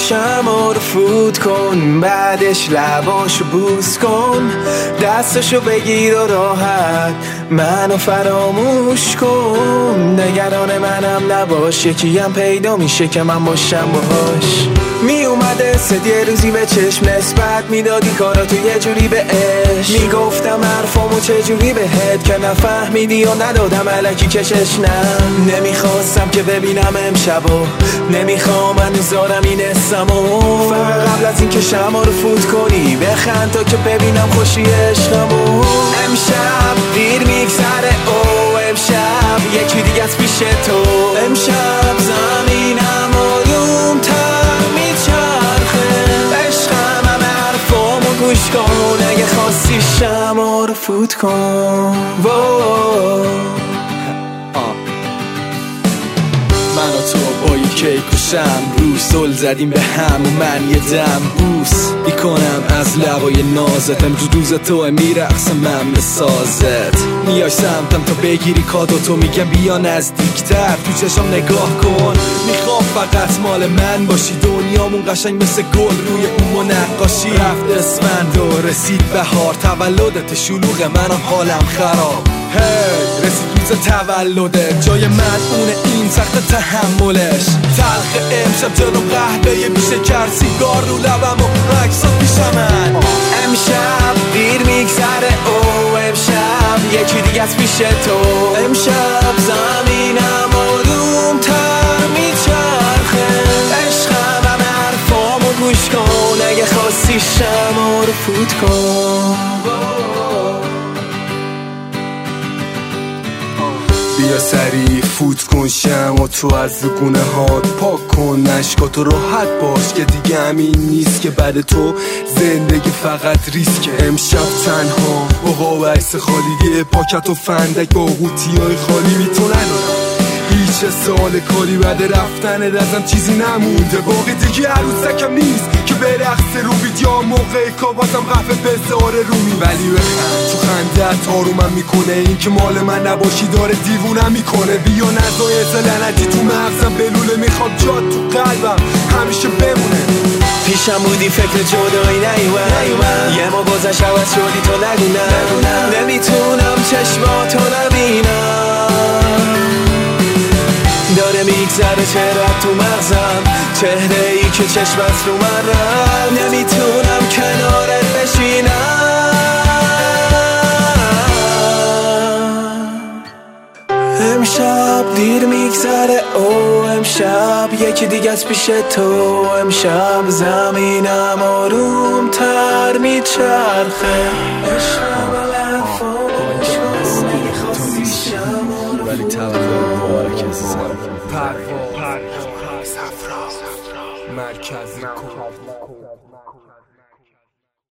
شمع رو فوت کن، بعدش لباشو بوس کن، دستشو بگیر و راحت منو فراموش کن. نگران منم نباش، یکیم پیدا میشه که من باشم باهاش. می اومده صد یه روزی به چشم نسبت میدادی کاراتو یه جوری به عشق، میگفتم حرفامو چجوری بهت که نفهمیدی و ندادم الکی کششنم. نمیخواستم که ببینم امشبو، نمیخوام هنوزارم این اسمو، فقط قبل از این که شمع رو فوت کنی بخند تا که ببینم خوشی عشقمو. امشب دیر میگذره او، امشب یکی دیگه از پیش تو، امشب زمینم آروم تر میچرخه، عشقم همه حرفامو گوش کن، اگه خواستی شمع رو فوت کن. من و تو با یک کیک و شم روش زل زدیم به هم و من یه دم بوس میکنم از لبای نازت، امروز روز توه میرقصم من به سازت، میای سمتم تا بگیری کادو، میگم بیا نزدیکتر تو چشم نگاه کن، میخوام فقط مال من باشی، دنیامون قشنگ مثل گل روی اون نقاشی. رفت اسفند و رسید بهار، تولدت شلوغ منم حالم خراب، هی رسید روز تولده، جای مدعون این سخت تحملش، تلخ امشب جلو قهوه بی شکر، سیگار رو لبم و عکسات پیش من. امشب دیر میگذره او، امشب یکی دیگه از پیش تو، امشب زمینم آروم تر میچرخه، عشقم همه حرفامو گوش کن، اگه خواستی شمع رو فوت کن. بیا سریع فوت کن شمع تو از گونه هات، پاک کن اشکاتو، راحت باش که دیگه همین نیست که بعد تو زندگی فقط ریسک. امشب تنها با عکس خالی، پاکت و فندک با قوطیای خالی میتونن، هیچ سال کاری بعد رفتن ازم چیزی نمونده، باقی دیگه عروسکم نیست که برقص رو ویدیا موقع که بازم قفه بذاره رومی، ولی بخند تو خندت آرومم میکنه، این که مال من نباشی داره دیوونم میکنه. بیا نزایز لعنتی تو مغزم بلوله، میخواد جات تو قلبم همیشه بمونه. پیشم بودی فکر جدایی نیومد، یه ما گذشت عوض شدی تو نگونم، نمیتونم چشماتو نبینم، داره میگذره چرا تو مغزم، چهره ای که چشمت رو من رفت، نمیتونم کنارت بشینم. امشب دیر میگذره او، امشب یکی دیگه از پیش تو، امشب زمینم آروم تر میچرخه، عشقم الفام خواستی شمع ولی تولد مبارک عزیزم، پرواز مرکز